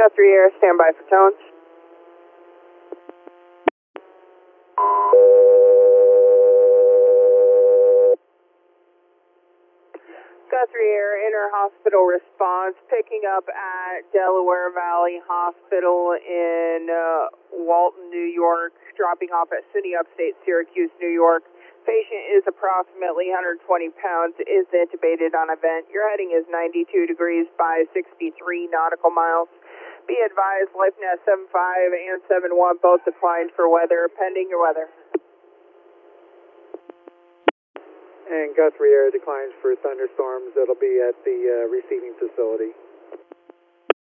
Guthrie Air, stand by for tones. Guthrie Air, inter-hospital response, picking up at Delaware Valley Hospital in Walton, New York, dropping off at SUNY Upstate Syracuse, New York. Patient is approximately 120 pounds, is intubated on a vent. Your heading is 92 degrees by 63 nautical miles. Be advised, LifeNet 75 and 71 both declined for weather, pending your weather. And Guthrie Air declines for thunderstorms. That'll be at the receiving facility.